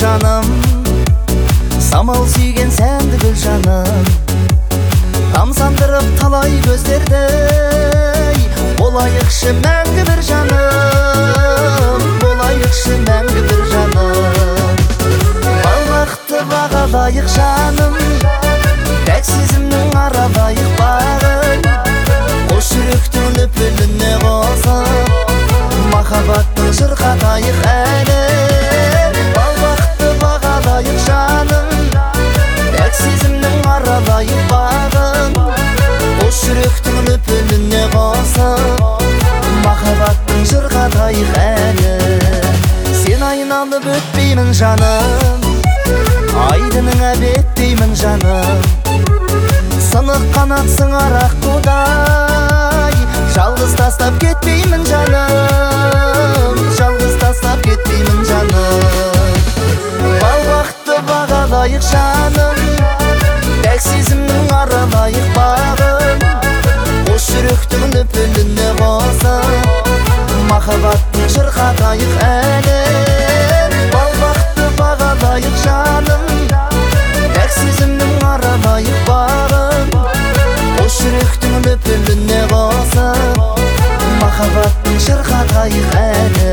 жаным, самал сүйген сәнді гүл жаным. Тамсандырып талай көздерді, болайықшы мәңгі бір жаным, болайықшы мәңгі бір жаным. Балақты бағалайық жаным, пәк сезімнің аралайық бағын. Қош жүректің лүпіліне қосып, махаббаттың шырқатайық әлі. Балақты бағалайық жаным, пәк сезімнің аралайық бағын. Қош жүректің лүпіліне қосып, махаббаттың шырқатайық әлі. Сен айналып өтпеймін жаным, айдының әбеттеймін жаным. Сынық қанатсың арақ қудай, жалғыз тастап кетпеймін жаным, жалғыз тастап кетпеймін жаным. Балбақты бағалайық жаным, пәк сезімнің аралайық бағын. Қош жүректің лүпіліне қосып, махаббаттың шырқатайық әлі. Балбақты бағалайық жаным, пәк сезімнің аралайық бағын. Қош жүректің лүпіліне қосып, махаббаттың шырқатайық әлі.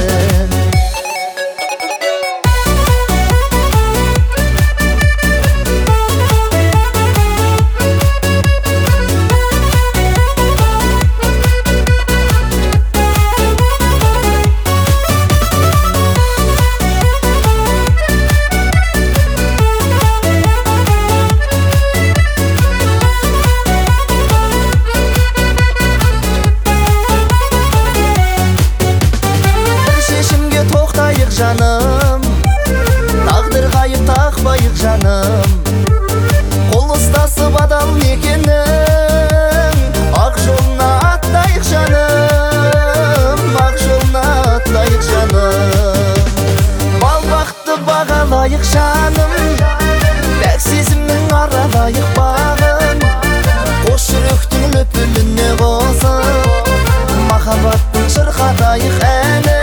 Жаным, тағдыр қайып тақпайық жаным. Қол ұстасып адал мекеннің, ақ жолына аттайық жаным, ақ жолына аттайық жаным. Балбақты бағалайық жаным, пәк сезімнің аралайық бағын. Қош жүректің лүпіліне қосып, махаббаттың шырқатайық әлі.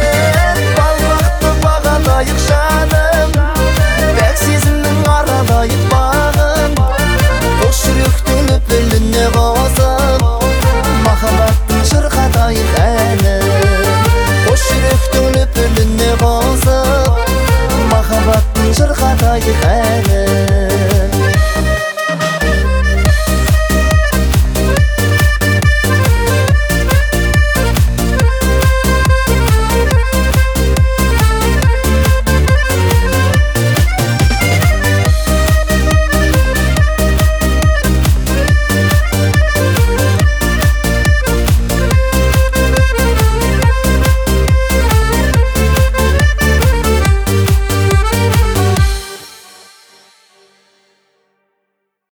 Бағалайық жаным, пәк сезімнің аралайық бағын. Қош жүректің лүпіліне қосып, махаббаттың шырқатайық әлі. Қош жүректің лүпіліне қосып, махаббаттың шырқатайық әлі.